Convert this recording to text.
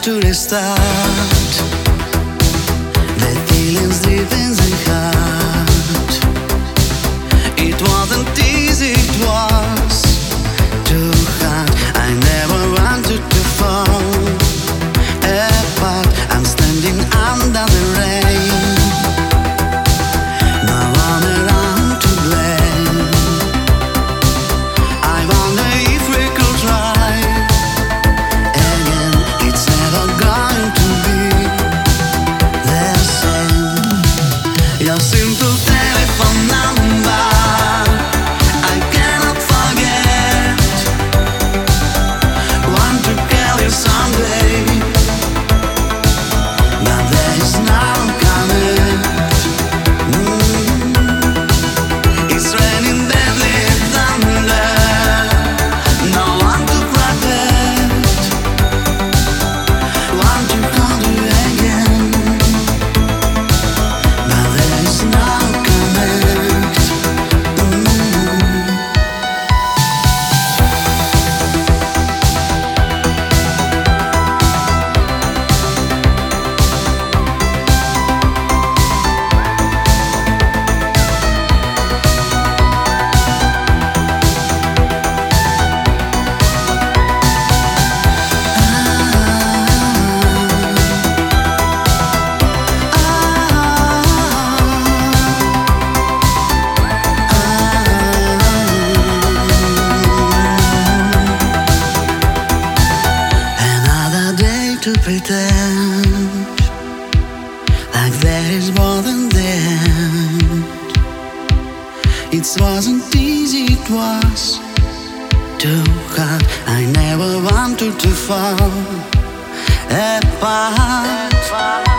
to restart the feelings deep in the heart. It wasn't easy, it was too hard. I never wanted to fall apart. I'm standing under the rain. No one around to blame. I wonder if we could try again. It's never going to be the same. Your simple telephone number I cannot forget. Want to call you someday, but there is no connect. It's raining deadly thunder. No one to protect. Want to call you again, but there is no connect. Another day to pretend like there is more than the end. It wasn't easy, it was too hard. I never wanted to fall apart.